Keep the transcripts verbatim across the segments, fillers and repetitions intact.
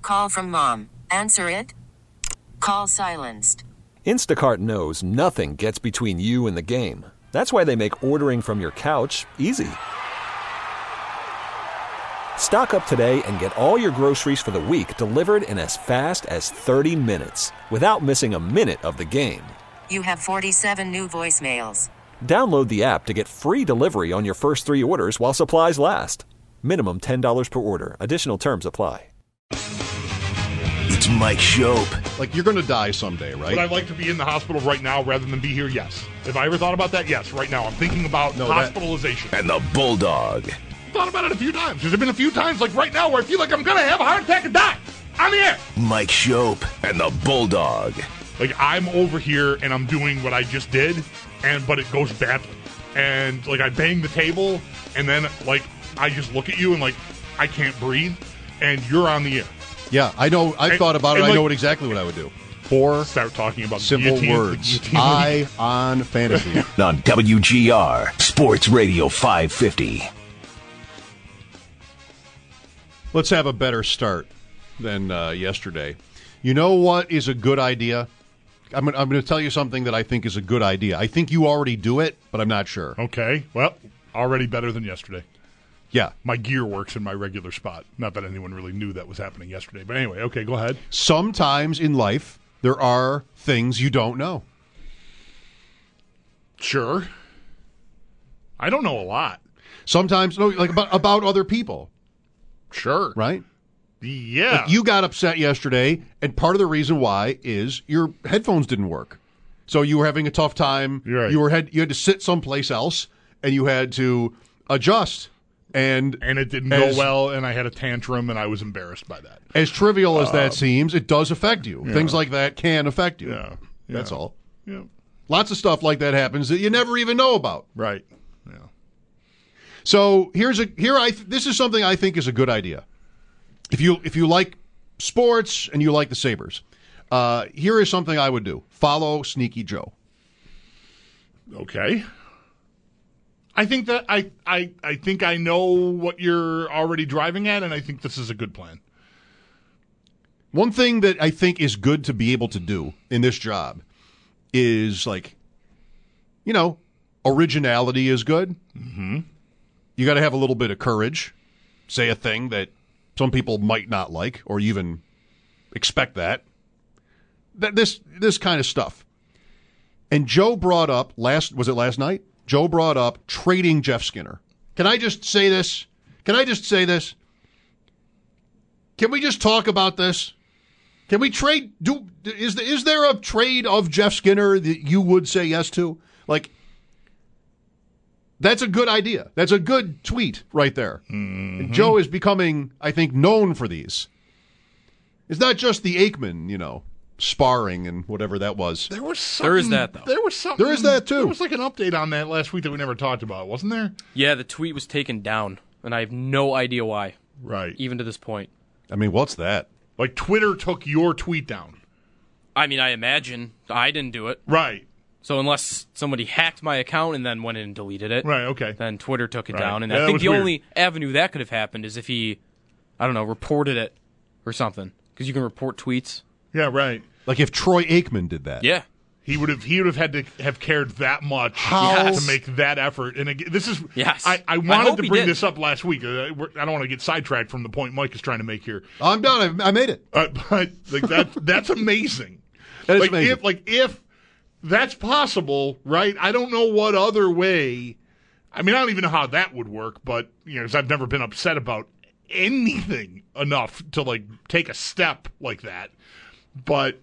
Call from mom. Answer it. Call silenced. Instacart knows nothing gets between you and the game. That's why they make ordering from your couch easy. Stock up today and get all your groceries for the week delivered in as fast as thirty minutes without missing a minute of the game. You have forty-seven new voicemails. Download the app to get free delivery on your first three orders while supplies last. Minimum ten dollars per order. Additional terms apply. It's Mike Shope. Like, you're going to die someday, right? Would I like to be in the hospital right now rather than be here? Yes. Have I ever thought about that? Yes, right now. I'm thinking about No, hospitalization. And the Bulldog. I've thought about it a few times. There's been a few times, like right now, where I feel like I'm going to have a heart attack and die. On the air. Mike Shope and the Bulldog. Like, I'm over here and I'm doing what I just did, and but it goes badly. And, like, I bang the table, and then, like, I just look at you and, like, I can't breathe, and you're on the air. Yeah, I know. I've And- thought about it. and I like- know what exactly what I would do. Four Start talking about simple guillotine, the words. guillotine. I on fantasy. On W G R, Sports Radio five fifty. Let's have a better start than uh, yesterday. You know what is a good idea? I'm, gonna- I'm going to tell you something that I think is a good idea. I think you already do it, but I'm not sure. Okay, well, already better than yesterday. Yeah. My gear works in my regular spot. Not that anyone really knew that was happening yesterday. But anyway, okay, go ahead. Sometimes in life, there are things you don't know. Sure. I don't know a lot. Sometimes, no, like about, about other people, Sure. right? Yeah. Like you got upset yesterday, and part of the reason why is your headphones didn't work. So you were having a tough time. You're right. You were had you had to sit someplace else, and you had to adjust. And and it didn't as, go well, and I had a tantrum, and I was embarrassed by that. As trivial as that seems, it does affect you. yeah. Things like that can affect you. Yeah. That's Yeah. all. Yeah. Lots of stuff like that happens that you never even know about. Right. Yeah. So here's a here I th- this is something I think is a good idea. If you if you like sports and you like the Sabres, uh, here is something I would do: follow Sneaky Joe. Okay. I think that I, I I think I know what you're already driving at, and I think this is a good plan. One thing that I think is good to be able to do in this job is, like, you know, originality is good. Mm-hmm. You got to have a little bit of courage. Say a thing that some people might not like, or even expect that. That this this kind of stuff. And Joe brought up last was it last night? Joe brought up trading Jeff Skinner. Can I just say this? Can I just say this? Can we just talk about this? Can we trade? Do is the, is there a trade of Jeff Skinner that you would say yes to? Like, that's a good idea. That's a good tweet right there. Mm-hmm. And Joe is becoming, I think, known for these. It's not just the Aikman, you know, sparring and whatever that was. There was something, There is that, though. There was something. There is that, too. There was like an update on that last week that we never talked about, wasn't there? Yeah, the tweet was taken down, and I have no idea why, Right. even to this point. I mean, what's that? Like, Twitter took your tweet down. I mean, I imagine I didn't do it. Right. So unless somebody hacked my account and then went in and deleted it, Right, okay. then Twitter took it Right. down. And Yeah, that I think was the weird. only avenue that could have happened is if he, I don't know, reported it or something. Because you can report tweets. Yeah, right. Like if Troy Aikman did that. Yeah. He would have. He would have had to have cared that much How- to make that effort. And again, this is. Yes. I, I I wanted hope to he bring did. this up last week. Uh, we're- I don't want to get sidetracked from the point Mike is trying to make here. I'm done. I, I made it. Uh, but like that, that's amazing. That is like amazing. if, like if that's possible, right? I don't know what other way. I mean, I don't even know how that would work. But you know, 'cause I've never been upset about anything enough to like take a step like that. But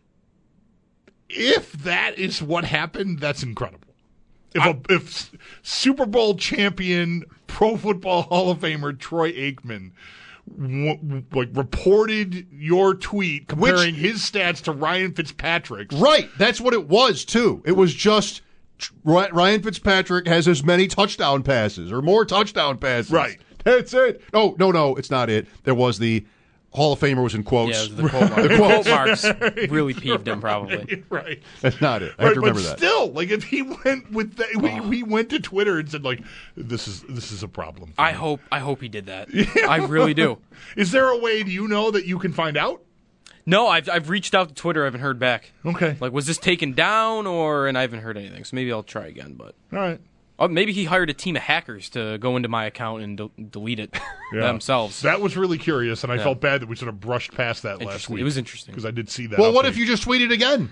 if that is what happened, that's incredible. If a, if Super Bowl champion, Pro Football Hall of Famer Troy Aikman w- like reported your tweet comparing Which- his stats to Ryan Fitzpatrick's, Right. That's what it was, too. It was just Ry- Ryan Fitzpatrick has as many touchdown passes or more touchdown passes. Right. That's it. No, no, no, it's not it. There was the Hall of Famer was in quotes. Yeah, the quote marks. the quote marks really peeved him, probably. Right. That's not it. I right, have to remember but that. Still, like if he went with that, we, we went to Twitter and said like, "This is this is a problem." I me. hope I hope he did that. I really do. Is there a way? Do you know that you can find out? No, I've I've reached out to Twitter. I haven't heard back. Okay. Like, was this taken down or? And I haven't heard anything. So maybe I'll try again. But all right. Oh, maybe he hired a team of hackers to go into my account and de- delete it Yeah. themselves. That was really curious, and I Yeah. felt bad that we sort of brushed past that last Interesting. week. It was interesting. because I did see that. Well, what update. if you just tweet it again?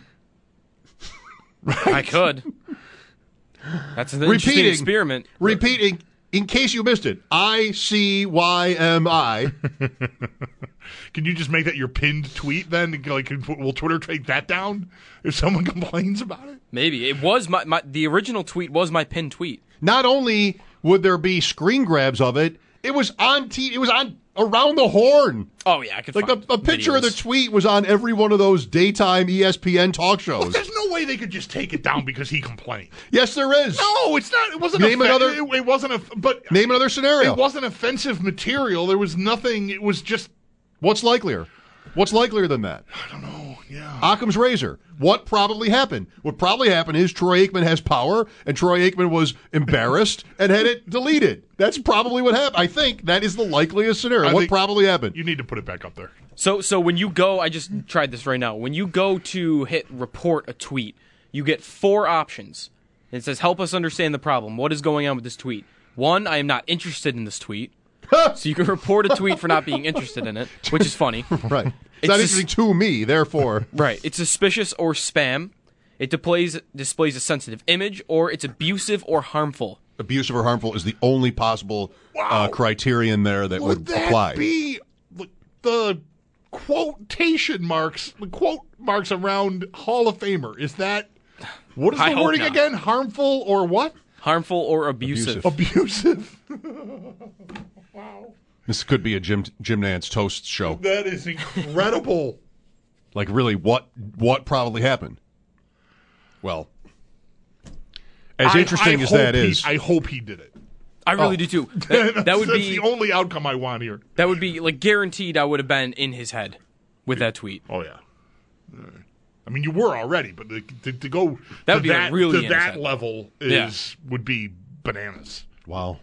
I could. That's an interesting Repeating. experiment. Repeating, in case you missed it, I C Y M I. Can you just make that your pinned tweet then? Like, will Twitter take that down if someone complains about it? Maybe it was my, my the original tweet was my pinned tweet. Not only would there be screen grabs of it, it was on t- it was on around the horn. Oh yeah, I could Like find a, a picture of the videos. tweet was on every one of those daytime E S P N talk Well, shows. there's no way they could just take it down because he complained. Yes, there is. No, it's not. It wasn't. Name offe- another- It, it wasn't a. But Name another scenario. it wasn't offensive material. There was nothing. It was just. What's likelier? What's likelier than that? I don't know. Yeah. Occam's razor. What probably happened? What probably happened is Troy Aikman has power, and Troy Aikman was embarrassed and had it deleted. That's probably what happened. I think that is the likeliest scenario. I What think- probably happened? You need to put it back up there. So so when you go, I just tried this right now. When you go to hit report a tweet, you get four options. It says help us understand the problem. What is going on with this tweet? One, I am not interested in this tweet. So you can report a tweet for not being interested in it, which is funny. Right. It's, It's not just- interesting to me, therefore. Right. It's suspicious or spam. It displays displays a sensitive image, or it's abusive or harmful. Abusive or harmful is the only possible uh, Wow. criterion there that would, Would that apply. be like, the quotation marks, the quote marks around Hall of Famer? Is that what is I the hope wording not. again? Harmful or what? Harmful or abusive. Abusive. Wow, This could be a Jim Jim Nance toast show. that is incredible. Like, really, what what probably happened? Well, as I- interesting I as that hope he- is, I hope he did it. I really Oh. do too. That, that would That's be the only outcome I want here. that would be like guaranteed. I would have been in his head with that tweet. Oh yeah. I mean, you were already, but to, to, to go That to would be, like, that, really to in his that head. level is would be bananas. wow.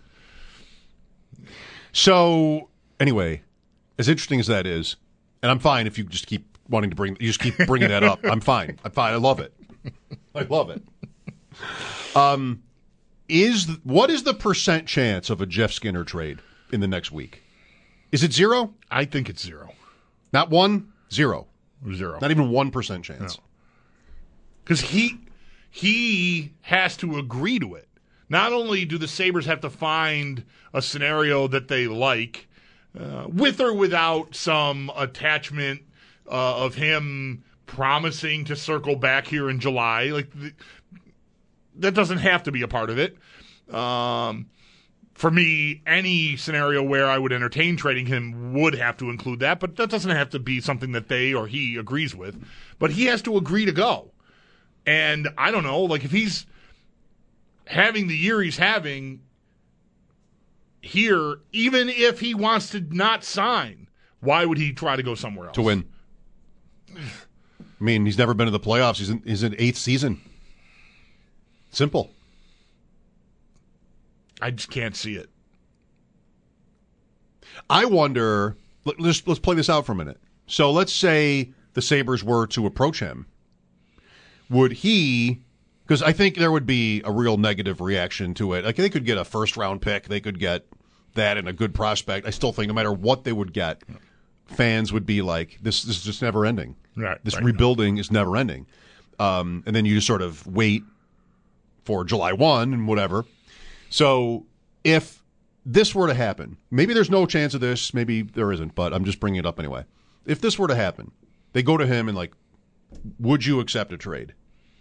So, anyway, as interesting as that is, and I'm fine if you just keep wanting to bring, you just keep bringing that up. I'm fine. I'm fine. I love it. I love it. Um, is what is the percent chance of a Jeff Skinner trade in the next week? Is it zero? I think it's zero. Not one, zero. Zero. Not even one percent chance. Because he he has to agree to it. Not only do the Sabres have to find a scenario that they like, uh, with or without some attachment uh, of him promising to circle back here in July. Like the, that doesn't have to be a part of it. Um, for me, any scenario where I would entertain trading him would have to include that, but that doesn't have to be something that they or he agrees with. But he has to agree to go. And I don't know, like if he's having the year he's having here, even if he wants to not sign, why would he try to go somewhere else? To win. I mean, he's never been to the playoffs. He's in, he's in eighth season. Simple. I just can't see it. I wonder, let- let's, let's play this out for a minute. So let's say the Sabres were to approach him. Would he, because I think there would be a real negative reaction to it. Like they could get a first round pick. They could get that and a good prospect. I still think no matter what they would get, fans would be like, this, this is just never ending. Right, This right. rebuilding is never ending. Um, and then you just sort of wait for July first and whatever. So if this were to happen, maybe there's no chance of this, maybe there isn't, but I'm just bringing it up anyway. If this were to happen, they go to him and like, would you accept a trade?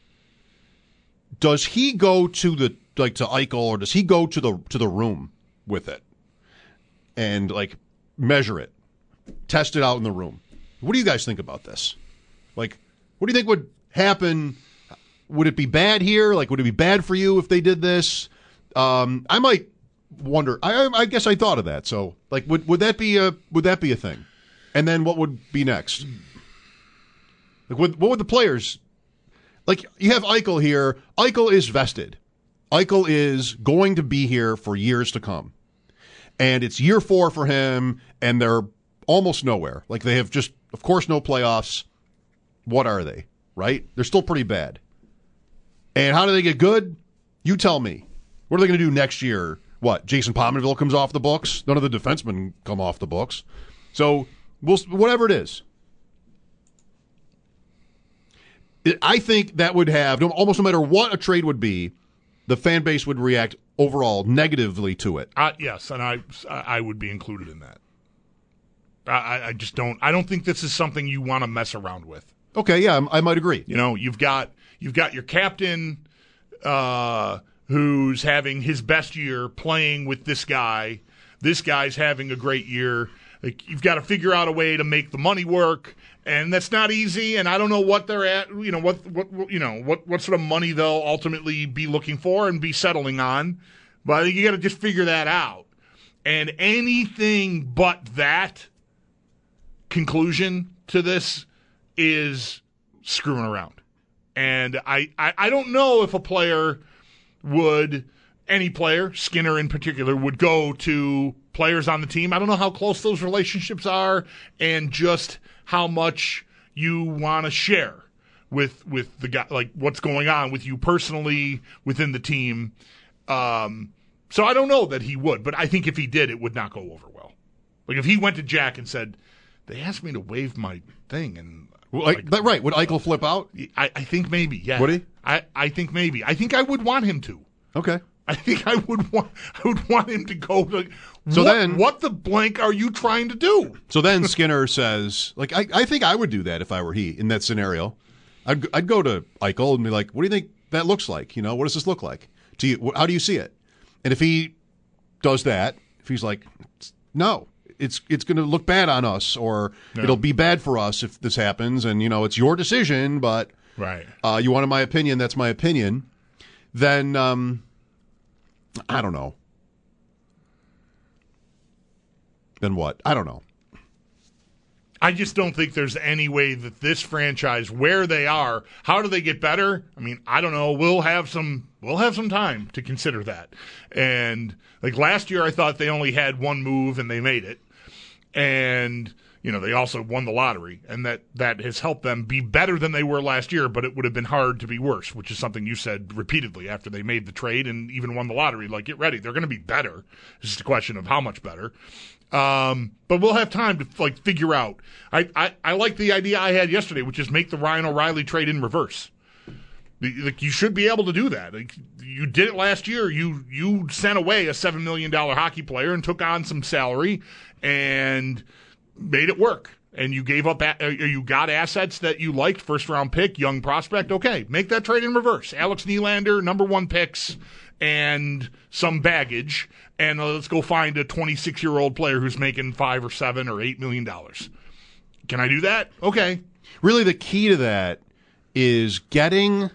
Does he go to the like to Eichel, or does he go to the to the room with it and like measure it, test it out in the room? What do you guys think about this? Like, what do you think would happen? Would it be bad here? Like, would it be bad for you if they did this? Um, I might wonder. I, I guess I thought of that. So, like, would would that be a would that be a thing? And then what would be next? Like, what, what would the players... Like, you have Eichel here. Eichel is vested. Eichel is going to be here for years to come. And it's year four for him, and they're almost nowhere. Like, they have just, of course, no playoffs. What are they, right? They're still pretty bad. And how do they get good? You tell me. What are they going to do next year? What, Jason Pominville comes off the books? None of the defensemen come off the books. So, we'll, whatever it is. It, I think that would have, no, almost no matter what a trade would be, the fan base would react overall negatively to it. Uh, yes, and I I would be included in that. I, I just don't. I don't think this is something you want to mess around with. Okay, yeah, I might agree. You know, you've got you've got your captain, uh, who's having his best year playing with this guy. This guy's having a great year. Like, you've got to figure out a way to make the money work, and that's not easy. And I don't know what they're at. You know what what you know what what sort of money they'll ultimately be looking for and be settling on. But I think you got to just figure that out. And anything but that conclusion to this is screwing around. And I, I, I don't know if a player would, any player, Skinner in particular, would go to players on the team. I don't know how close those relationships are and just how much you want to share with with the guy, like what's going on with you personally within the team. Um, so I don't know that he would, but I think if he did, it would not go over well. Like if he went to Jack and said, they asked me to waive my thing, and well, like, that, right, would Eichel flip out? I, I think maybe, yeah. Would he? I, I think maybe. I think I would want him to. Okay. I think I would want I would want him to go. Like, so what, then, what the blank are you trying to do? So then Skinner says, like, I, I think I would do that if I were he in that scenario. I'd I'd go to Eichel and be like, what do you think that looks like? You know, what does this look like to you? How do you see it? And if he does that, if he's like, no, it's it's going to look bad on us, or no. It'll be bad for us if this happens, and you know, it's your decision, but right, uh, you wanted my opinion, that's my opinion. Then um, I don't know. Then what? I don't know. I just don't think there's any way that this franchise, where they are, how do they get better? I mean, I don't know. We'll have some we'll have some time to consider that. And like last year I thought they only had one move and they made it. And you know, they also won the lottery, and that, that has helped them be better than they were last year, but it would have been hard to be worse, which is something you said repeatedly after they made the trade and even won the lottery. Like, get ready. They're going to be better. It's just a question of how much better. Um, but we'll have time to like figure out. I, I, I like the idea I had yesterday, which is make the Ryan O'Reilly trade in reverse. Like, you should be able to do that. Like, you did it last year. You you sent away a seven million dollars hockey player and took on some salary and made it work. And you gave up, a, you got assets that you liked, first round pick, young prospect. Okay, make that trade in reverse. Alex Nylander, number one picks, and some baggage. And uh, let's go find a twenty-six-year-old player who's making five or seven or eight million dollars. Can I do that? Okay. Really, the key to that is getting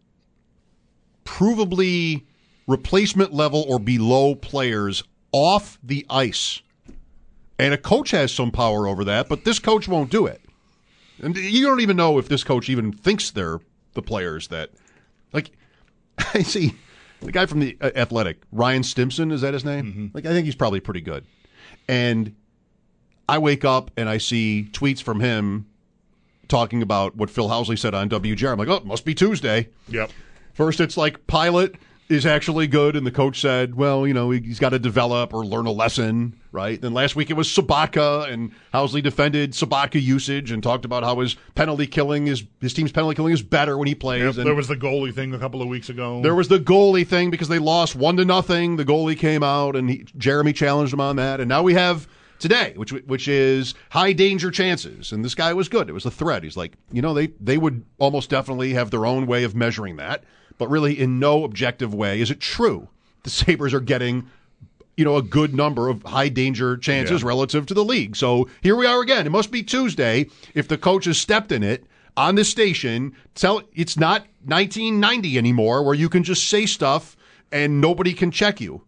provably replacement level or below players off the ice. And a coach has some power over that, but this coach won't do it. And you don't even know if this coach even thinks they're the players that, like, I see the guy from the Athletic, Ryan Stimson, is that his name? Mm-hmm. Like, I think he's probably pretty good. And I wake up and I see tweets from him talking about what Phil Housley said on W G R. I'm like, oh, it must be Tuesday. Yep. First, it's like Pilot is actually good, and the coach said, well, you know, he's got to develop or learn a lesson, right? Then last week it was Sabaka, and Housley defended Sabaka usage and talked about how his penalty killing is his team's penalty killing is better when he plays. Yep, and there was the goalie thing a couple of weeks ago. There was the goalie thing because they lost one to nothing. The goalie came out, and he, Jeremy challenged him on that, and now we have today, which which is high danger chances, and this guy was good. It was a threat. He's like, you know, they they would almost definitely have their own way of measuring that. But really, in no objective way is it true the Sabres are getting, you know, a good number of high-danger chances yeah. relative to the league. So here we are again. It must be Tuesday if the coach has stepped in it on this station. Tell it's not nineteen ninety anymore where you can just say stuff and nobody can check you.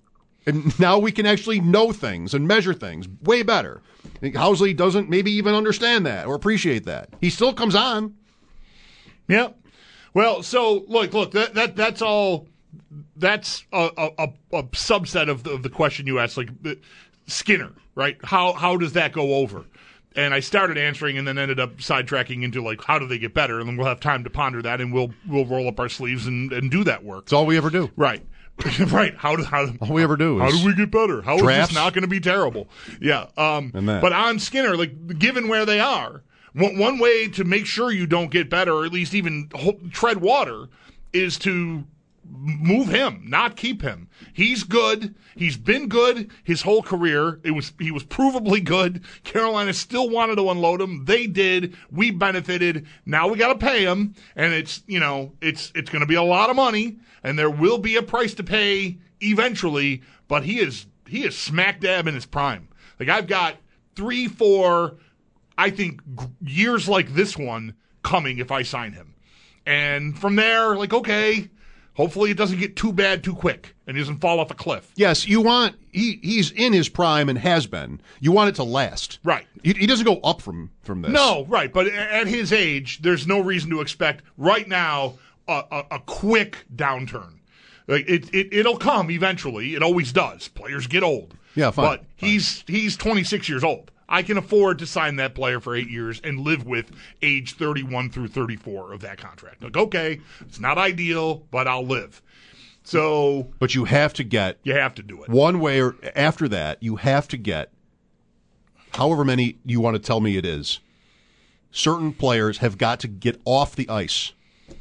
And now we can actually know things and measure things way better. I think Housley doesn't maybe even understand that or appreciate that. He still comes on. Yeah. Well, so look, look, that, that that's all. That's a, a, a subset of the, of the question you asked, like Skinner, right? How how does that go over? And I started answering, and then ended up sidetracking into like, how do they get better? And then we'll have time to ponder that, and we'll we'll roll up our sleeves and, and do that work. It's all we ever do, right? Right. How do how all we ever do? How is do we get better? How drafts. is this not going to be terrible? Yeah. Um. And that. But on Skinner, like given where they are, one, one way to make sure you don't get better, or at least even ho- tread water, is to move him, not keep him. He's good. He's been good his whole career. It was he was provably good. Carolina still wanted to unload him. They did. We benefited. Now we got to pay him, and it's you know it's it's going to be a lot of money, and there will be a price to pay eventually. But he is he is smack dab in his prime. Like I've got three, four, I think g- years like this one coming if I sign him, and from there, like okay. Hopefully it doesn't get too bad too quick and he doesn't fall off a cliff. Yes, you want he he's in his prime and has been. You want it to last. Right. He, he doesn't go up from, from this. No, right. But at his age, there's no reason to expect right now a, a, a quick downturn. Like it, it it'll come eventually. It always does. Players get old. Yeah, fine. But fine. he's he's twenty-six years old. I can afford to sign that player for eight years and live with age thirty-one through thirty-four of that contract. Like, okay, it's not ideal, but I'll live. So, but you have to get you have to do it one way or after that. You have to get however many you want to tell me it is. Certain players have got to get off the ice,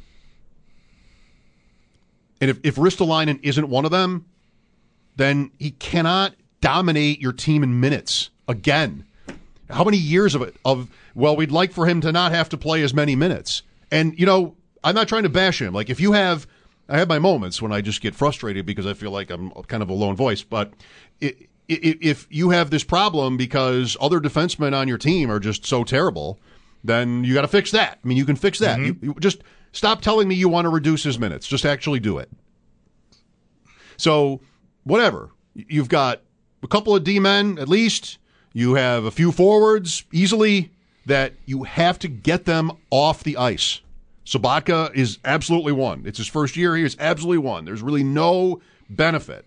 and if if Ristolainen isn't one of them, then he cannot dominate your team in minutes again. How many years of it? Of well, we'd like for him to not have to play as many minutes. And you know, I'm not trying to bash him. Like if you have, I have my moments when I just get frustrated because I feel like I'm kind of a lone voice. But it, it, if you have this problem because other defensemen on your team are just so terrible, then you got to fix that. I mean, you can fix that. Mm-hmm. You, you just stop telling me you want to reduce his minutes. Just actually do it. So whatever, you've got a couple of D-men at least. You have a few forwards easily that you have to get them off the ice. Sobotka is absolutely one. It's his first year. He is absolutely one. There's really no benefit.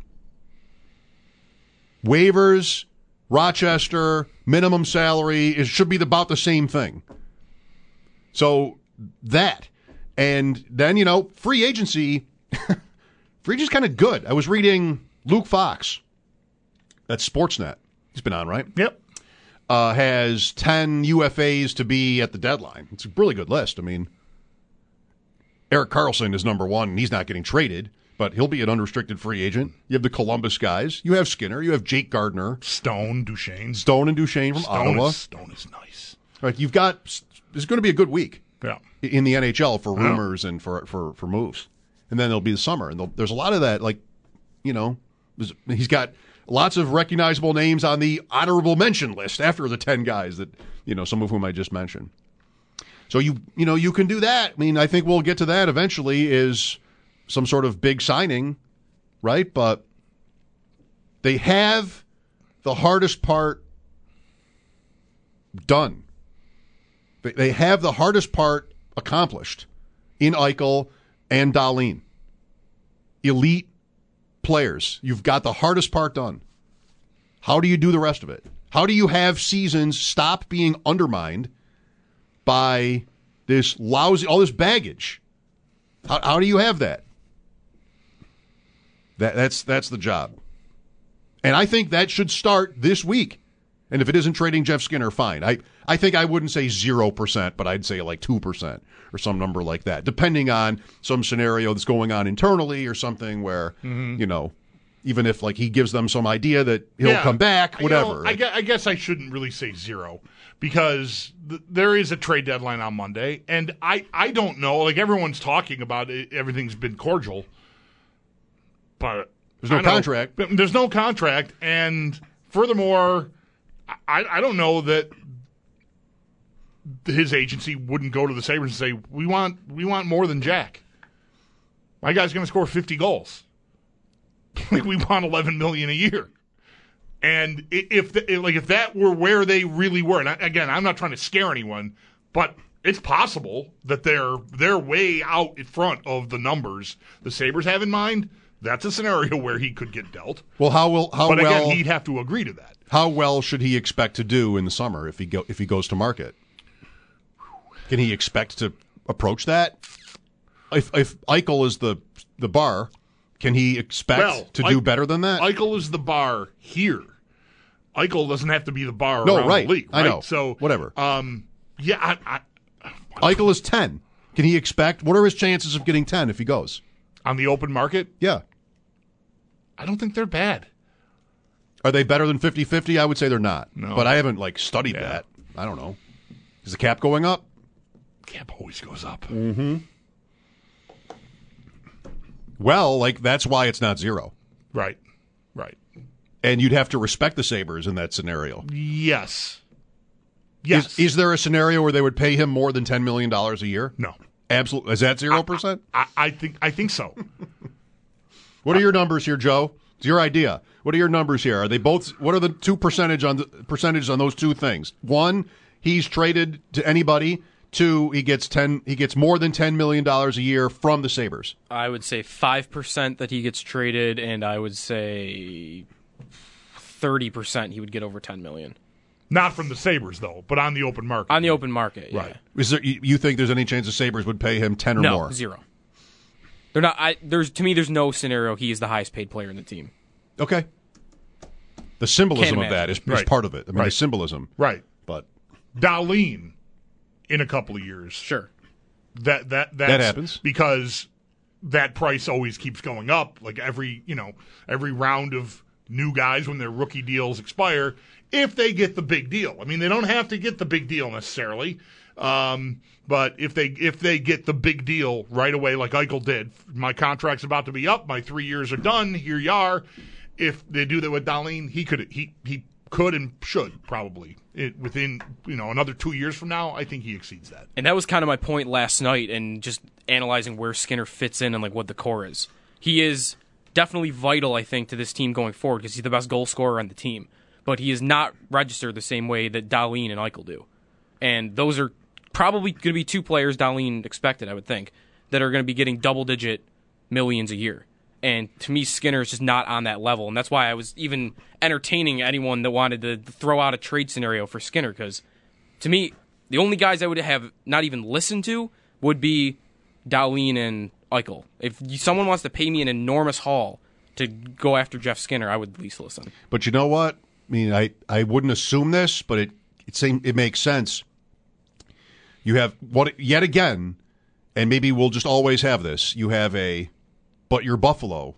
Waivers, Rochester, minimum salary, it should be about the same thing. So that. And then, you know, free agency, free agency's kind of good. I was reading Luke Fox. That's Sportsnet. He's been on, right? Yep. Uh, has ten U F As to be at the deadline. It's a really good list. I mean, Erik Karlsson is number one, and he's not getting traded, but he'll be an unrestricted free agent. You have the Columbus guys. You have Skinner. You have Jake Gardner. Stone, Duchesne. Stone and Duchesne from Stone Ottawa. Is, Stone is nice. Right, you've got, it's going to be a good week yeah. in the N H L for rumors yeah. and for, for, for moves. And then there'll be the summer, and there's a lot of that, like, you know, he's got lots of recognizable names on the honorable mention list after the ten guys that, you know, some of whom I just mentioned. So, you you know, you can do that. I mean, I think we'll get to that eventually is some sort of big signing, right? But they have the hardest part done. They, they have the hardest part accomplished in Eichel and Dahlin. Elite players. You've got the hardest part done. How do you do the rest of it? How do you have seasons stop being undermined by this lousy, all this baggage? How, how do you have that? That that's that's the job. And I think that should start this week. And if it isn't trading Jeff Skinner, fine. I, I think I wouldn't say zero percent, but I'd say like two percent or some number like that, depending on some scenario that's going on internally or something where, mm-hmm. you know, even if like he gives them some idea that he'll yeah. come back, whatever. You know, I, guess, I guess I shouldn't really say zero because th- there is a trade deadline on Monday. And I, I don't know, like everyone's talking about it, everything's been cordial. But there's no contract. Know, there's no contract. And furthermore, I, I don't know that his agency wouldn't go to the Sabres and say, we want we want more than Jack. My guy's going to score fifty goals. like we want eleven million dollars a year. And if the, like if that were where they really were, and I, again, I'm not trying to scare anyone, but it's possible that they're they're way out in front of the numbers the Sabres have in mind. That's a scenario where he could get dealt. Well, how will how but well? again, he'd have to agree to that. How well should he expect to do in the summer if he go if he goes to market? Can he expect to approach that? If if Eichel is the the bar, can he expect well, to I, do better than that? Eichel is the bar here. Eichel doesn't have to be the bar no, around right. the league. Right? I know. So whatever. Um, yeah, I, I, Eichel is ten. Can he expect? What are his chances of getting ten if he goes on the open market? Yeah, I don't think they're bad. Are they better than fifty-fifty? I would say they're not. No. But I haven't like studied Yeah. that. I don't know. Is the cap going up? Cap always goes up. Mm-hmm. Well, like that's why it's not zero. Right. Right. And you'd have to respect the Sabres in that scenario. Yes. Yes. Is, is there a scenario where they would pay him more than ten million dollars a year? No. Absolutely. Is that zero percent? I, I think I think so. What are your numbers here, Joe? It's your idea. What are your numbers here? Are they both? What are the two percentage on the percentages on those two things? One, he's traded to anybody. Two, he gets ten. He gets more than ten million dollars a year from the Sabres. I would say five percent that he gets traded, and I would say thirty percent he would get over ten million dollars. Not from the Sabres, though, but on the open market. On the open market, yeah. Right. Is there? You you think there's any chance the Sabres would pay him ten or no, more? Zero. They're not. I, there's to me, there's no scenario he is the highest paid player in the team. Okay. The symbolism Can't of that is, is Right. part of it. I mean, Right. the symbolism. Right. But Dahlin in a couple of years. Sure. That that that's That happens. because that price always keeps going up. Like every you know every round of new guys when their rookie deals expire, if they get the big deal. I mean, they don't have to get the big deal necessarily, um, but if they if they get the big deal right away, like Eichel did, my contract's about to be up, my three years are done. Here you are. If they do that with Dahlin, he could he he could and should probably it, within you know another two years from now. I think he exceeds that. And that was kind of my point last night, and just analyzing where Skinner fits in and like what the core is. He is definitely vital, I think, to this team going forward because he's the best goal scorer on the team. But he is not registered the same way that Dahlin and Eichel do. And those are probably going to be two players Dahlin expected, I would think, that are going to be getting double-digit millions a year. And to me, Skinner is just not on that level. And that's why I was even entertaining anyone that wanted to throw out a trade scenario for Skinner because, to me, the only guys I would have not even listened to would be Dahlin and Eichel. If someone wants to pay me an enormous haul to go after Jeff Skinner, I would at least listen. But you know what? I mean, I, I wouldn't assume this, but it it seem, it makes sense. You have what yet again, and maybe we'll just always have this. You have a, but you're Buffalo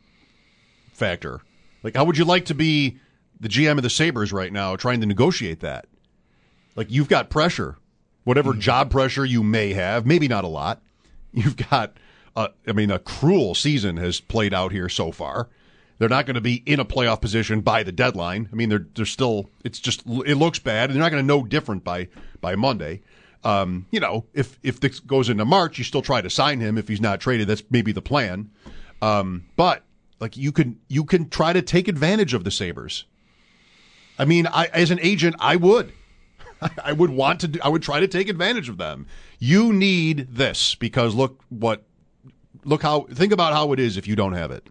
factor. Like, how would you like to be the G M of the Sabres right now, trying to negotiate that? Like, you've got pressure, whatever mm-hmm. job pressure you may have, maybe not a lot. You've got, uh, I mean, a cruel season has played out here so far. They're not going to be in a playoff position by the deadline. I mean, they're they're still. It's just it looks bad, and they're not going to know different by by Monday. Um, you know, if if this goes into March, you still try to sign him if he's not traded. That's maybe the plan. Um, but like you can you can try to take advantage of the Sabres. I mean, I as an agent, I would. I would want to. Do, I would try to take advantage of them. You need this because look what look how think about how it is if you don't have it.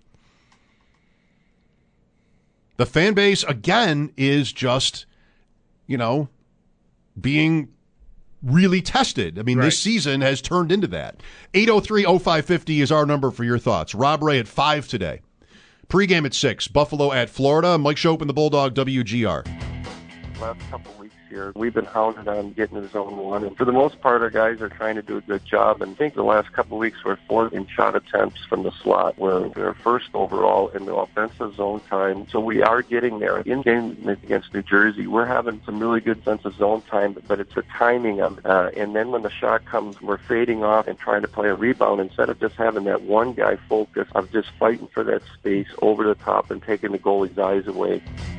The fan base, again, is just, you know, being really tested. I mean, right. This season has turned into that. eight oh three oh five fifty is our number for your thoughts. Rob Ray at five today. Pre-game at six. Buffalo at Florida. Mike Schopp and the Bulldog, W G R. Last couple of weeks here, we've been hounded on getting to zone one, and for the most part, our guys are trying to do a good job. And I think the last couple of weeks we're fourth in shot attempts from the slot, where they're first overall in the offensive zone time. So we are getting there. In game against New Jersey, we're having some really good sense of zone time, but it's the timing of it. Uh, and then when the shot comes, we're fading off and trying to play a rebound instead of just having that one guy focus of just fighting for that space over the top and taking the goalie's eyes away.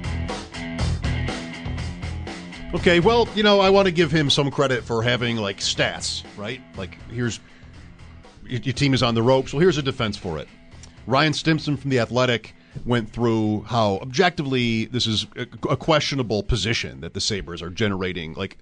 Okay, well, you know, I want to give him some credit for having, like, stats, right? Like, here's, your team is on the ropes. Well, here's a defense for it. Ryan Stimson from The Athletic went through how objectively this is a, a questionable position that the Sabres are generating, like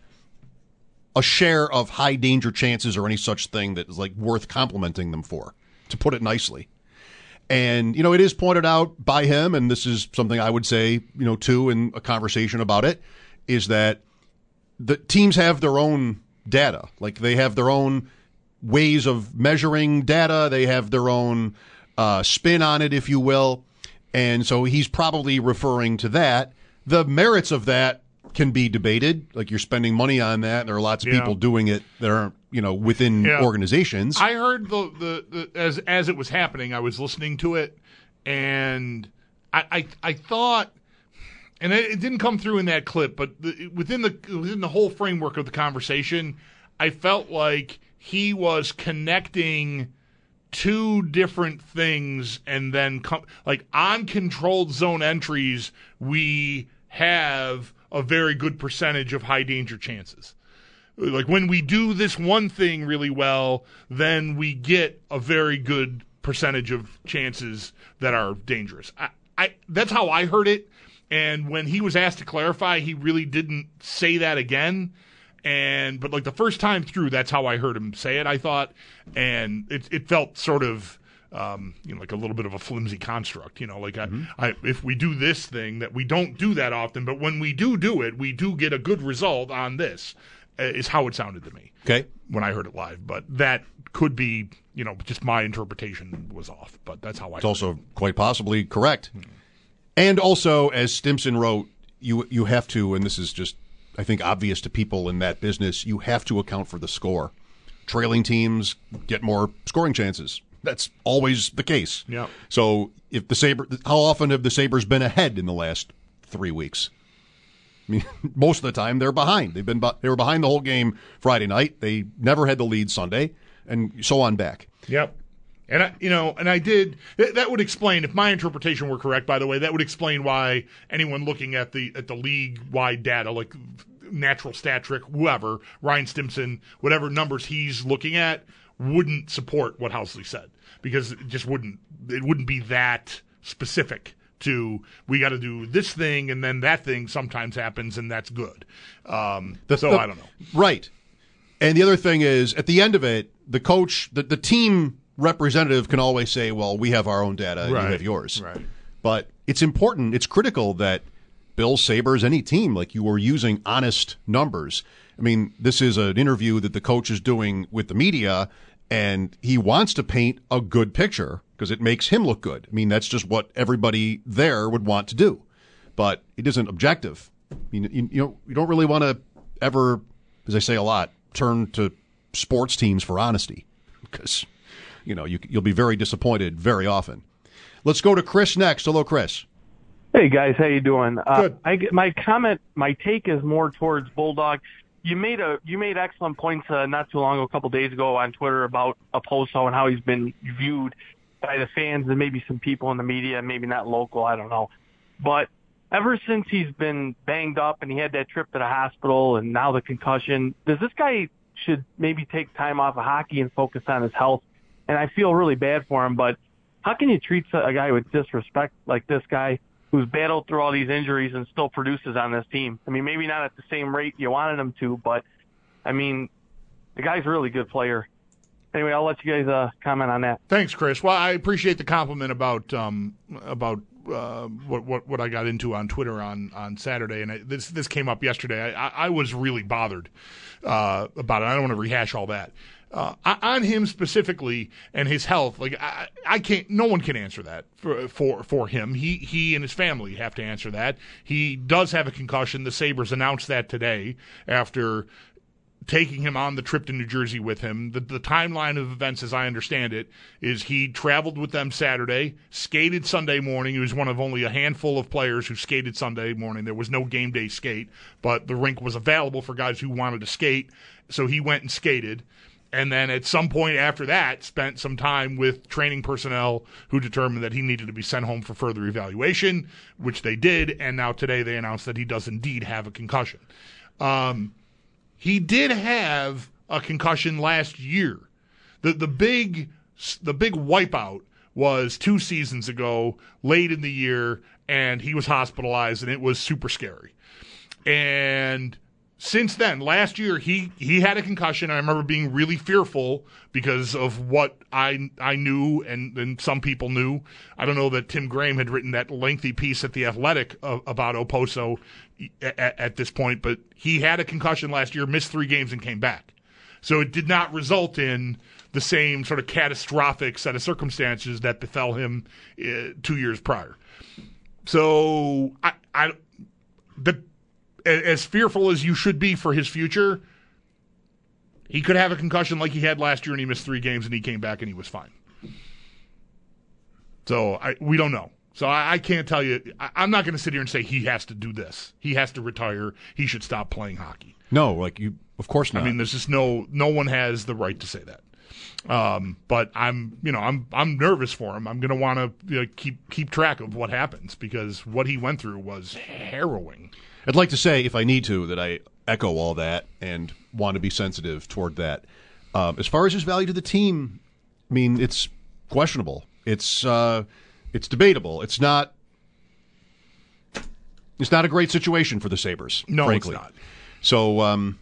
a share of high danger chances or any such thing that is like worth complimenting them for, to put it nicely. And, you know, it is pointed out by him, and this is something I would say, you know, too, in a conversation about it, is that the teams have their own data. Like, they have their own ways of measuring data. They have their own uh, spin on it, if you will. And so he's probably referring to that. The merits of that can be debated. Like, you're spending money on that. There are lots of yeah. people doing it that aren't, you know, within yeah. organizations. organizations. I heard the, the, the as as it was happening, I was listening to it, and I I, I thought, and it, it didn't come through in that clip, but the, within the within the whole framework of the conversation, I felt like he was connecting two different things, and then com- like on controlled zone entries, we have a very good percentage of high danger chances. Like, when we do this one thing really well, then we get a very good percentage of chances that are dangerous. I, I that's how I heard it. And when he was asked to clarify, he really didn't say that again. And but like the first time through, that's how I heard him say it, I thought. And it it felt sort of Um, you know, like a little bit of a flimsy construct, you know, like mm-hmm. I, I, if we do this thing that we don't do that often, but when we do do it, we do get a good result on this, uh, is how it sounded to me. Okay. When I heard it live. But that could be, you know, just my interpretation was off, but that's how I It's heard also it. quite possibly correct. Mm-hmm. And also, as Stimson wrote, you you have to, and this is just, I think, obvious to people in that business, you have to account for the score. Trailing teams get more scoring chances. That's always the case. Yeah. So if the Sabre, how often have the Sabres been ahead in the last three weeks? I mean, most of the time they're behind. They've been they were behind the whole game Friday night. They never had the lead Sunday, and so on back. Yep. And I, you know, and I did. That would explain, if my interpretation were correct, by the way, that would explain why anyone looking at the at the league-wide data, like Natural Stat Trick, whoever, Ryan Stimson, whatever numbers he's looking at, wouldn't support what Housley said, because it just wouldn't. It wouldn't be that specific to, we got to do this thing and then that thing sometimes happens and that's good. Um, the, so the, I don't know. Right. And the other thing is, at the end of it, the coach, the, the team representative can always say, well, we have our own data and Right. you have yours. Right. But it's important, it's critical that Bill Sabres, any team, like you are using honest numbers. I mean, this is an interview that the coach is doing with the media, and he wants to paint a good picture because it makes him look good. I mean, that's just what everybody there would want to do. But it isn't objective. I mean, you, you know, you don't really want to ever, as I say a lot, turn to sports teams for honesty, because, you know, you, you'll be very disappointed very often. Let's go to Chris next. Hello, Chris. Hey guys, how you doing? Uh, Good. I get, my comment, my take is more towards Bulldog. You made a you made excellent points uh, not too long ago, a couple days ago on Twitter about Oposo and how he's been viewed by the fans and maybe some people in the media, maybe not local, I don't know. But ever since he's been banged up and he had that trip to the hospital and now the concussion, does this guy should maybe take time off of hockey and focus on his health? And I feel really bad for him, but how can you treat a guy with disrespect like this guy, who's battled through all these injuries and still produces on this team? I mean, maybe not at the same rate you wanted him to, but, I mean, the guy's a really good player. Anyway, I'll let you guys uh, comment on that. Thanks, Chris. Well, I appreciate the compliment about um, about uh, what, what what I got into on Twitter on, on Saturday, and I, this this came up yesterday. I, I was really bothered uh, about it. I don't want to rehash all that. Uh, on him specifically and his health, like I, I can't. No one can answer that for for for him. He he and his family have to answer that. He does have a concussion. The Sabres announced that today after taking him on the trip to New Jersey with him. The, the timeline of events, as I understand it, is he traveled with them Saturday, skated Sunday morning. He was one of only a handful of players who skated Sunday morning. There was no game day skate, but the rink was available for guys who wanted to skate, so he went and skated. And then at some point after that, spent some time with training personnel who determined that he needed to be sent home for further evaluation, which they did. And now today they announced that he does indeed have a concussion. Um, he did have a concussion last year. The the big the big wipeout was two seasons ago, late in the year, and he was hospitalized, and it was super scary. And since then, last year, he, he had a concussion. I remember being really fearful because of what I I knew and, and some people knew. I don't know that Tim Graham had written that lengthy piece at The Athletic of, about Okposo at, at this point, but he had a concussion last year, missed three games, and came back. So it did not result in the same sort of catastrophic set of circumstances that befell him uh, two years prior. So I, I the as fearful as you should be for his future, he could have a concussion like he had last year and he missed three games and he came back and he was fine. So I, we don't know. So I, I can't tell you. I, I'm not going to sit here and say he has to do this. He has to retire. He should stop playing hockey. No, like you, of course not. I mean, there's just no, no one has the right to say that. Um, but I'm, you know, I'm, I'm nervous for him. I'm going to want to you know, keep, keep track of what happens because what he went through was harrowing. I'd like to say, if I need to, that I echo all that and want to be sensitive toward that. Um, as far as his value to the team, I mean, it's questionable. It's uh, it's debatable. It's not. It's not a great situation for the Sabres. No, frankly. It's not. So um,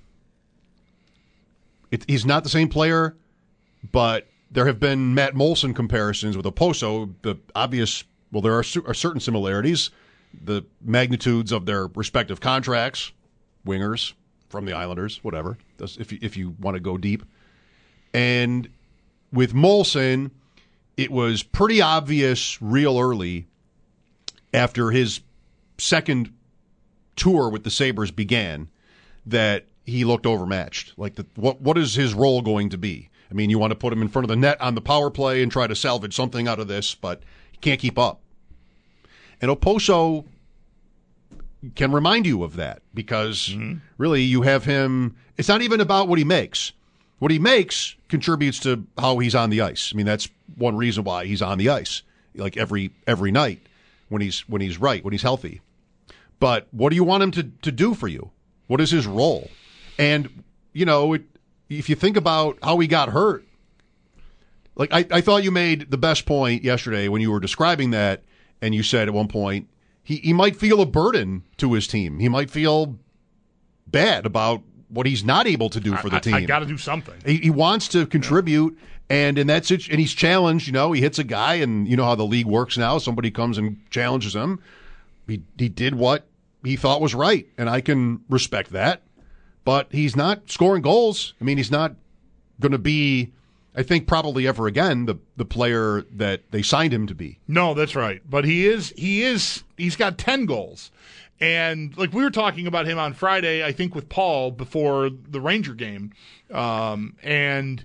it, he's not the same player, but there have been Matt Molson comparisons with Okposo. The obvious, well, there are, su- are certain similarities. The magnitudes of their respective contracts, wingers from the Islanders, whatever, if you, if you want to go deep. And with Molson, it was pretty obvious real early after his second tour with the Sabres began that he looked overmatched. Like, the, what what is his role going to be? I mean, you want to put him in front of the net on the power play and try to salvage something out of this, but he can't keep up. And Okposo can remind you of that because mm-hmm. really you have him. It's not even about what he makes. What he makes contributes to how he's on the ice. I mean, that's one reason why he's on the ice, like every every night when he's when he's right, when he's healthy. But what do you want him to, to do for you? What is his role? And, you know, it, if you think about how he got hurt, like I, I thought you made the best point yesterday when you were describing that. And you said at one point, he, he might feel a burden to his team. He might feel bad about what he's not able to do for the I, team. I, I got to do something. He, he wants to contribute, yeah. and in that situ- and he's challenged. You know, he hits a guy, and you know how the league works now. Somebody comes and challenges him. He he did what he thought was right, and I can respect that. But he's not scoring goals. I mean, he's not going to be, I think, probably ever again the the player that they signed him to be. No, that's right. But he is he is he's got ten goals. And like we were talking about him on Friday, I think with Paul before the Ranger game. Um, and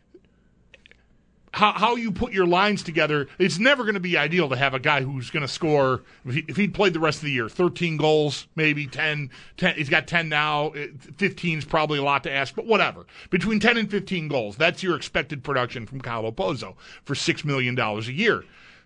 how how you put your lines together, it's never going to be ideal to have a guy who's going to score, if, he, if he'd played the rest of the year, thirteen goals, maybe ten, ten. He's got ten now. fifteen is probably a lot to ask, but whatever. Between ten and fifteen goals, that's your expected production from Kyle Okposo for six million dollars a year.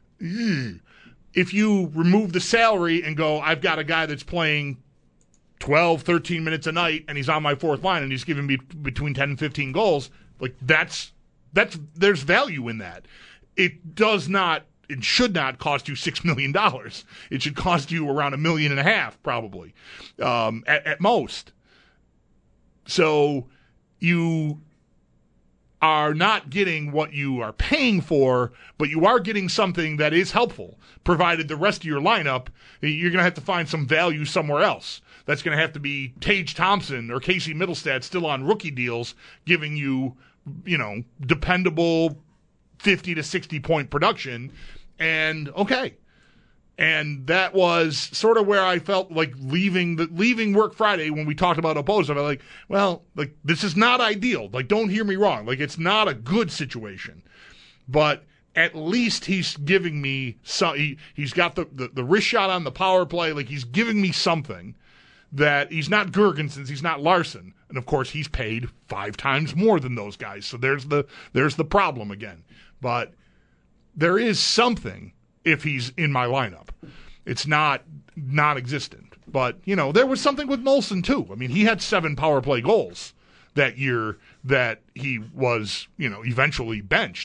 If you remove the salary and go, I've got a guy that's playing twelve, thirteen minutes a night and he's on my fourth line and he's giving me between ten and fifteen goals, like that's That's there's value in that. It does not, it should not cost you six million dollars. It should cost you around a million and a half, probably, um, at, at most. So you are not getting what you are paying for, but you are getting something that is helpful, provided the rest of your lineup, you're going to have to find some value somewhere else. That's going to have to be Tage Thompson or Casey Middlestad still on rookie deals, giving you, you know, dependable fifty to sixty point production. And okay. And that was sort of where I felt like leaving the leaving work Friday when we talked about Okposo. I'm like, well, like this is not ideal. Like, don't hear me wrong. Like, it's not a good situation. But at least he's giving me some, he, he's got the, the, the wrist shot on the power play. Like, he's giving me something that he's not Gergensons, he's not Larson. And of course, he's paid five times more than those guys. So there's the there's the problem again. But there is something if he's in my lineup. It's not non-existent. But, you know, there was something with Molson, too. I mean, he had seven power play goals that year that he was, you know, eventually benched.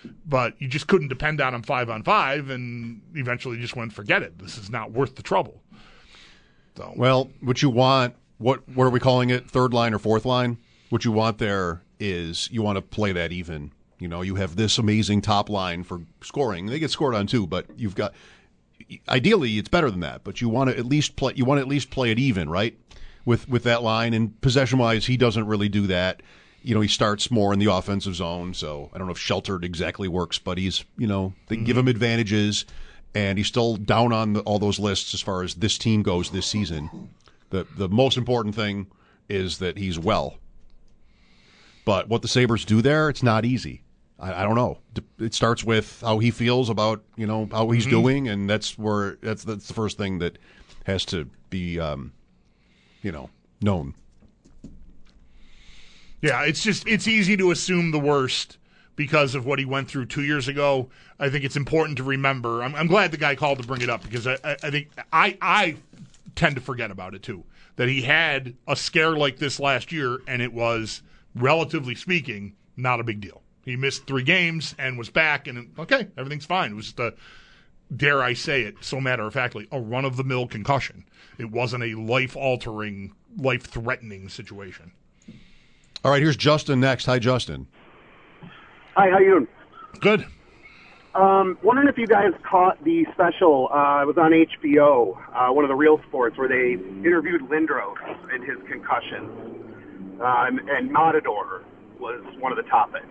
but you just couldn't depend on him five on five, and eventually just went, forget it. This is not worth the trouble. So, well, what you want, what what are we calling it? Third line or fourth line? What you want there is you want to play that even. You know, you have this amazing top line for scoring. They get scored on too, but you've got ideally it's better than that. But you want to at least play. You want to at least play it even, right? With with that line, and possession wise, he doesn't really do that. You know, he starts more in the offensive zone, so I don't know if sheltered exactly works, but he's, you know, they mm-hmm. give him advantages, and he's still down on the, all those lists as far as this team goes this season. The the most important thing is that he's well. But what the Sabres do there, it's not easy. I, I don't know. It starts with how he feels about, you know, how he's mm-hmm. doing, and that's where that's that's the first thing that has to be, um, you know, known. Yeah, it's just it's easy to assume the worst because of what he went through two years ago. I think it's important to remember. I'm, I'm glad the guy called to bring it up because I, I, I think I I tend to forget about it too. That he had a scare like this last year, and it was, relatively speaking, not a big deal. He missed three games and was back, and okay, everything's fine. It was just a, dare I say it, so matter-of-factly, a run-of-the-mill concussion. It wasn't a life-altering, life-threatening situation. All right, here's Justin next. Hi, Justin. Hi, how you doing? Good. Um, wondering if you guys caught the special. Uh, it was on H B O, uh, one of the Real Sports, where they interviewed Lindros and his concussions. Um, and Matador was one of the topics.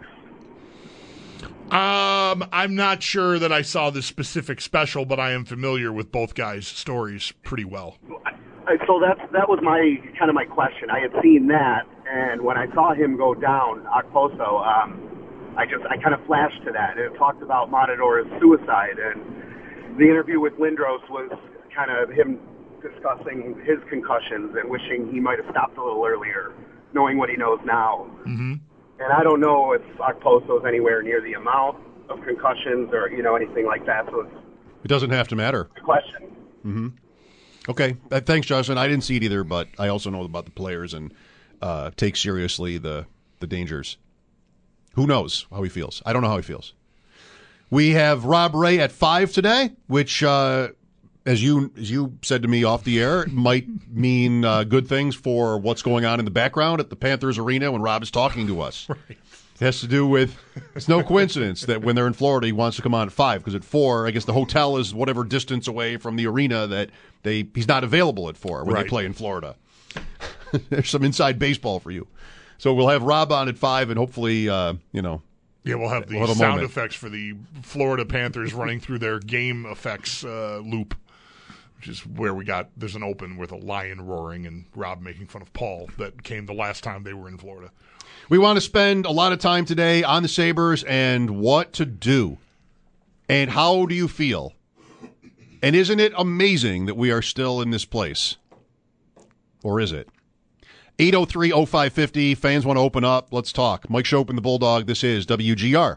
Um, I'm not sure that I saw the specific special, but I am familiar with both guys' stories pretty well. So that's that was my kind of my question. I had seen that, and when I saw him go down, Okposo, um, I just I kind of flashed to that. It talked about Matador's suicide, and the interview with Lindros was kind of him discussing his concussions and wishing he might have stopped a little earlier, knowing what he knows now. Mm-hmm. And I don't know if Okposo's anywhere near the amount of concussions or, you know, anything like that. So it's it doesn't have to matter. A question. Mm-hmm. Okay. Uh, thanks, Justin. I didn't see it either, but I also know about the players and uh, take seriously the, the dangers. Who knows how he feels? I don't know how he feels. We have Rob Ray at five today, which, uh, as you as you said to me off the air, might mean uh, good things for what's going on in the background at the Panthers arena when Rob is talking to us. Right. It has to do with, it's no coincidence that when they're in Florida, he wants to come on at five, because at four, I guess the hotel is whatever distance away from the arena that they he's not available at four when right. they play in Florida. There's some inside baseball for you. So we'll have Rob on at five, and hopefully, uh, you know. Yeah, we'll have the we'll have sound moment. effects for the Florida Panthers running through their game effects uh, loop, which is where we got, there's an open with a lion roaring and Rob making fun of Paul that came the last time they were in Florida. We want to spend a lot of time today on the Sabres and what to do. And how do you feel? And isn't it amazing that we are still in this place? Or is it? eight oh three oh five five oh. Fans want to open up. Let's talk. Mike Schopp and the Bulldog. This is W G R.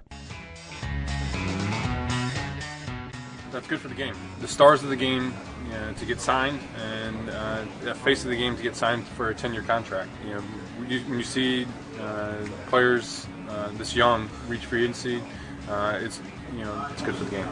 That's good for the game. The stars of the game, you know, to get signed, and uh, the face of the game to get signed for a ten-year contract. You know, when you, when you see uh, players uh, this young reach free agency, uh, it's you know it's good for the game.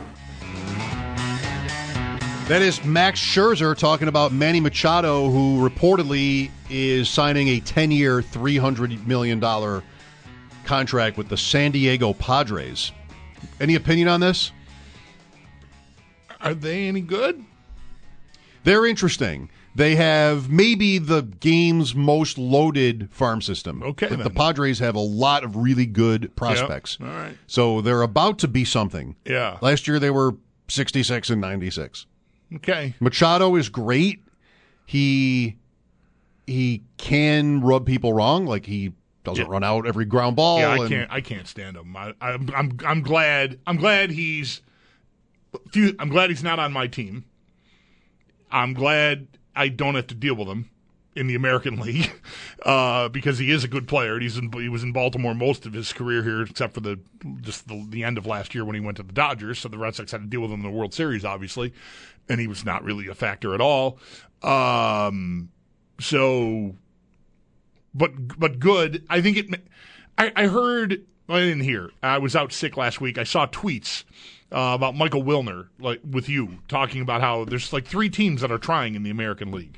That is Max Scherzer talking about Manny Machado, who reportedly is signing a ten-year, three hundred million dollars contract with the San Diego Padres. Any opinion on this? Are they any good? They're interesting. They have maybe the game's most loaded farm system. Okay, the, then. the Padres have a lot of really good prospects. Yep. All right. So they're about to be something. Yeah. Last year they were sixty-six and ninety-six. Okay. Machado is great. He he can rub people wrong, like he doesn't Yeah. run out every ground ball. Yeah, I and, can't. I can't stand him. I, I'm. I'm. I'm glad. I'm glad he's. I'm glad he's not on my team. I'm glad I don't have to deal with him in the American League uh, because he is a good player. He's in, he was in Baltimore most of his career here, except for the just the, the end of last year when he went to the Dodgers. So the Red Sox had to deal with him in the World Series, obviously, and he was not really a factor at all. Um, so, but but good. I think it. I, I heard I didn't hear. I was out sick last week. I saw tweets uh, about Michael Wilner, like with you, talking about how there's like three teams that are trying in the American League,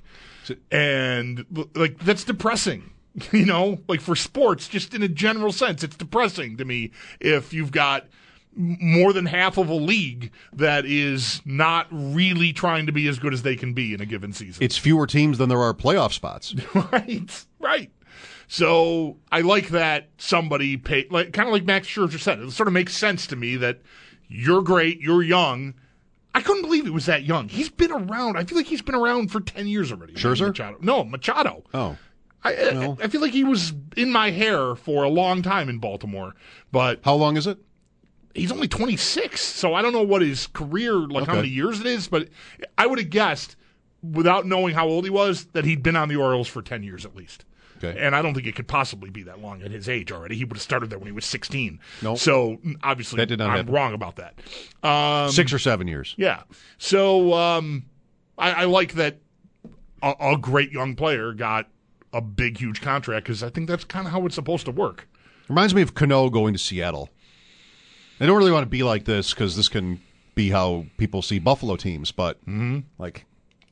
and like that's depressing. You know, like for sports, just in a general sense, it's depressing to me if you've got more than half of a league that is not really trying to be as good as they can be in a given season. It's fewer teams than there are playoff spots. Right, right. So I like that somebody paid, like kind of like Max Scherzer said. It sort of makes sense to me that you're great, you're young. I couldn't believe he was that young. He's been around. I feel like he's been around for ten years already. Scherzer? Machado. No, Machado. Oh. I, well. I I feel like he was in my hair for a long time in Baltimore. But how long is it? He's only twenty-six, so I don't know what his career, like okay. how many years it is, but I would have guessed, without knowing how old he was, that he'd been on the Orioles for ten years at least. Okay. And I don't think it could possibly be that long at his age already. He would have started there when he was sixteen. No. So, obviously, that did not I'm happen. wrong about that. Um, Six or seven years. Yeah. So, um, I, I like that a, a great young player got a big, huge contract, because I think that's kind of how it's supposed to work. Reminds me of Cano going to Seattle. I don't really want to be like this because this can be how people see Buffalo teams, but mm-hmm. like,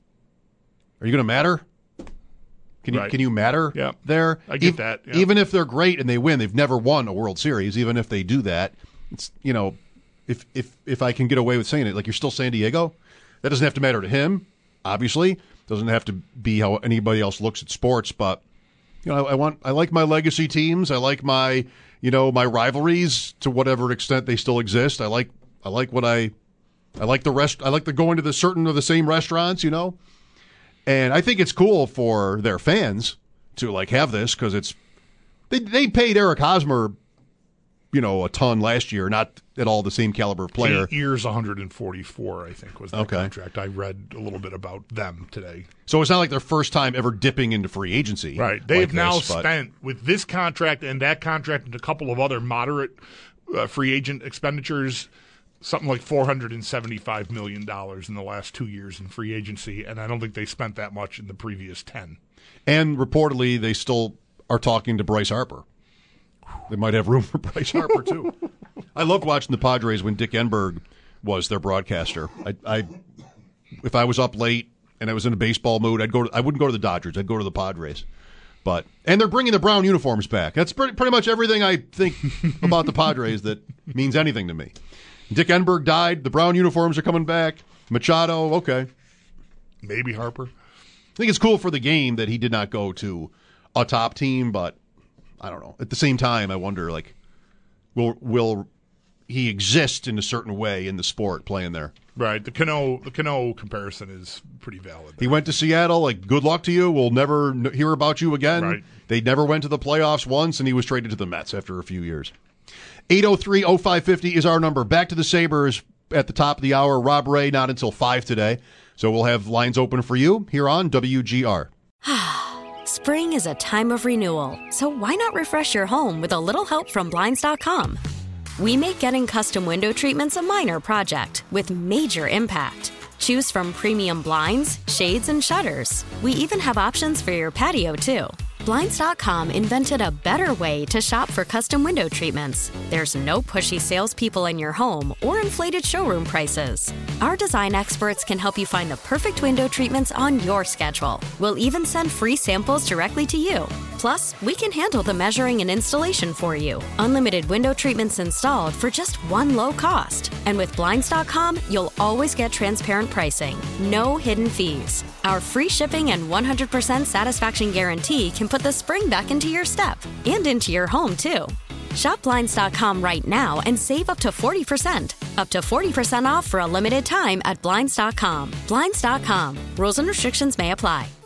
are you going to matter? Can you right. can you matter yeah. there? I get e- that. Yeah. Even if they're great and they win, they've never won a World Series. Even if they do that, it's you know, if if if I can get away with saying it, like you're still San Diego, that doesn't have to matter to him. Obviously, doesn't have to be how anybody else looks at sports. But you know, I, I want I like my legacy teams. I like my you know my rivalries to whatever extent they still exist. I like I like what I I like the rest. I like the going to the certain of the same restaurants. You know. And I think it's cool for their fans to like have this because it's they they paid Eric Hosmer, you know, a ton last year, not at all the same caliber of player. Eight years, one hundred forty-four, I think, was the okay. contract. I read a little bit about them today. So it's not like their first time ever dipping into free agency, right? They like have now this, but... spent with this contract and that contract and a couple of other moderate uh, free agent expenditures. Something like four hundred seventy-five million dollars in the last two years in free agency, and I don't think they spent that much in the previous ten. And reportedly, they still are talking to Bryce Harper. They might have room for Bryce Harper, too. I loved watching the Padres when Dick Enberg was their broadcaster. I, I, if I was up late and I was in a baseball mood, I'd go. To, I wouldn't go to the Dodgers. I'd go to the Padres. But and they're bringing the brown uniforms back. That's pretty, pretty much everything I think about the Padres that means anything to me. Dick Enberg died. The brown uniforms are coming back. Machado, okay. Maybe Harper. I think it's cool for the game that he did not go to a top team, but I don't know. At the same time, I wonder, like, will will he exist in a certain way in the sport playing there? Right. The Cano, the Cano comparison is pretty valid. He went to Seattle. Like, good luck to you. We'll never n- hear about you again. Right. They never went to the playoffs once, and he was traded to the Mets after a few years. eight oh three oh five five oh is our number. Back to the Sabres at the top of the hour. Rob Ray, not until five today. So we'll have lines open for you here on W G R. Spring is a time of renewal, so why not refresh your home with a little help from Blinds dot com? We make getting custom window treatments a minor project with major impact. Choose from premium blinds, shades, and shutters. We even have options for your patio, too. Blinds dot com invented a better way to shop for custom window treatments. There's no pushy salespeople in your home or inflated showroom prices. Our design experts can help you find the perfect window treatments on your schedule. We'll even send free samples directly to you. Plus, we can handle the measuring and installation for you. Unlimited window treatments installed for just one low cost. And with Blinds dot com, you'll always get transparent pricing. No hidden fees. Our free shipping and one hundred percent satisfaction guarantee can put the spring back into your step and into your home, too. Shop Blinds dot com right now and save up to forty percent. Up to forty percent off for a limited time at Blinds dot com. Blinds dot com. Rules and restrictions may apply.